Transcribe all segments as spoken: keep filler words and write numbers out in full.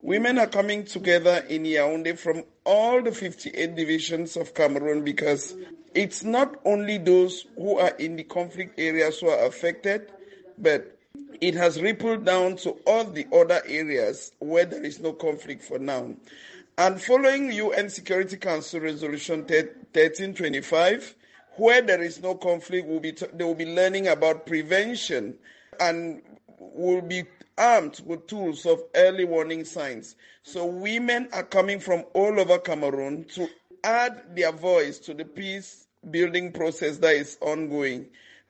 Women are coming together in Yaoundé from all the fifty-eight divisions of Cameroon because it's not only those who are in the conflict areas who are affected, but it has rippled down to all the other areas where there is no conflict for now. And following U N Security Council Resolution thirteen twenty-five, where there is no conflict, we'll be t- they will be learning about prevention and will be armed with tools of early warning signs. So women are coming from all over Cameroon to add their voice to the peace building process that is ongoing.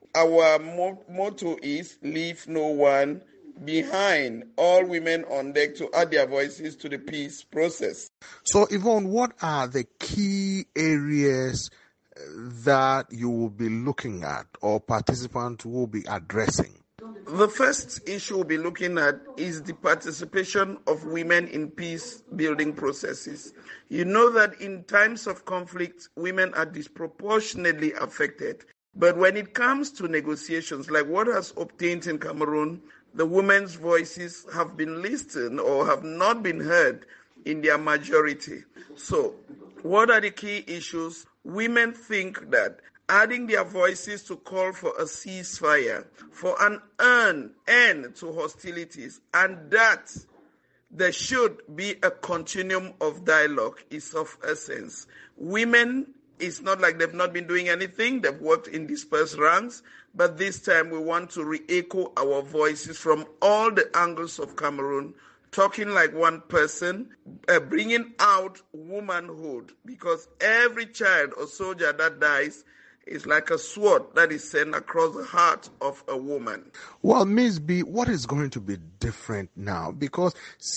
Our mo- motto is leave no one behind, all women on deck to add their voices to the peace process. So Yvonne, what are the key areas that you will be looking at or participants will be addressing? The first issue we'll be looking at is the participation of women in peace building processes. You know that in times of conflict, women are disproportionately affected. But when it comes to negotiations, like what has obtained in Cameroon, the women's voices have been listened or have not been heard in their majority. So, what are the key issues? Women think that adding their voices to call for a ceasefire, for an earn, end to hostilities, and that there should be a continuum of dialogue is of essence. Women, it's not like they've not been doing anything. They've worked in dispersed ranks. But this time we want to re-echo our voices from all the angles of Cameroon, talking like one person, uh, bringing out womanhood. Because every child or soldier that dies is like a sword that is sent across the heart of a woman. Well, Miz B, what is going to be different now? Because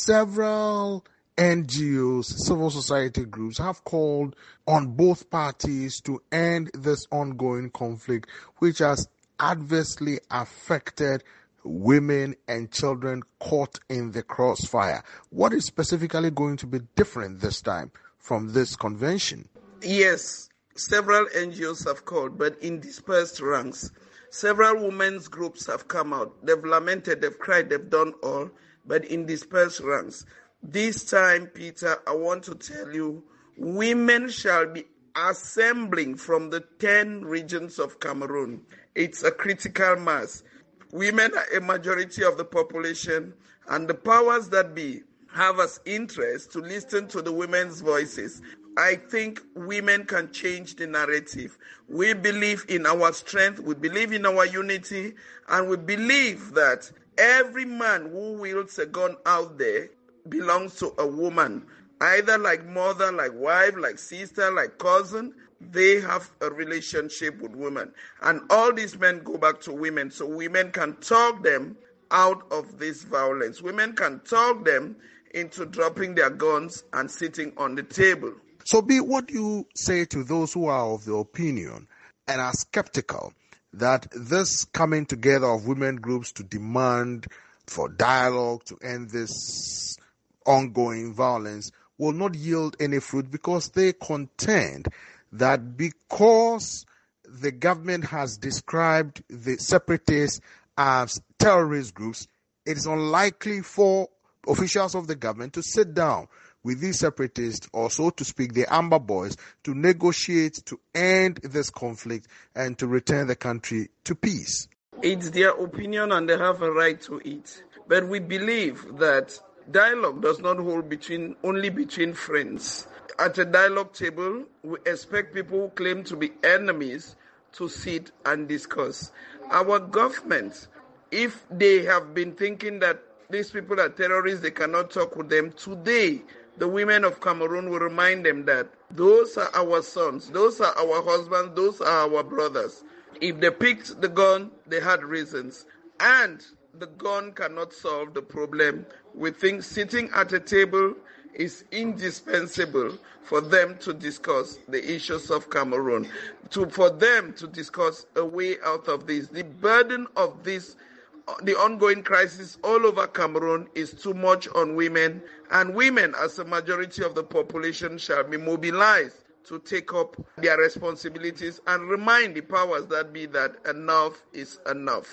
several N G Os, civil society groups have called on both parties to end this ongoing conflict, which has adversely affected women and children caught in the crossfire. What is specifically going to be different this time from this convention? Yes, several N G Os have called, but in dispersed ranks. Several women's groups have come out. They've lamented, they've cried, they've done all, but in dispersed ranks. This time, Peter, I want to tell you, women shall be assembling from the ten regions of Cameroon. It's a critical mass. Women are a majority of the population, and the powers that be have as interest to listen to the women's voices. I think women can change the narrative. We believe in our strength, we believe in our unity, and we believe that every man who wields a gun out there belongs to a woman, either like mother, like wife, like sister, like cousin. They have a relationship with women. And all these men go back to women, so women can talk them out of this violence. Women can talk them into dropping their guns and sitting on the table. So, B, what do you say to those who are of the opinion and are skeptical that this coming together of women groups to demand for dialogue to end this ongoing violence will not yield any fruit, because they contend that because the government has described the separatists as terrorist groups, it is unlikely for officials of the government to sit down with these separatists, or so to speak, the Amber Boys, to negotiate to end this conflict and to return the country to peace. It's their opinion and they have a right to it. But we believe that dialogue does not hold between only between friends. At a dialogue table, we expect people who claim to be enemies to sit and discuss. Our government, if they have been thinking that these people are terrorists, they cannot talk with them, today the women of Cameroon will remind them that those are our sons, those are our husbands, those are our brothers. If they picked the gun, they had reasons. And the gun cannot solve the problem. We think sitting at a table is indispensable for them to discuss the issues of Cameroon, to, for them to discuss a way out of this. The burden of this, the ongoing crisis all over Cameroon, is too much on women, and women, as a majority of the population, shall be mobilized to take up their responsibilities and remind the powers that be that enough is enough.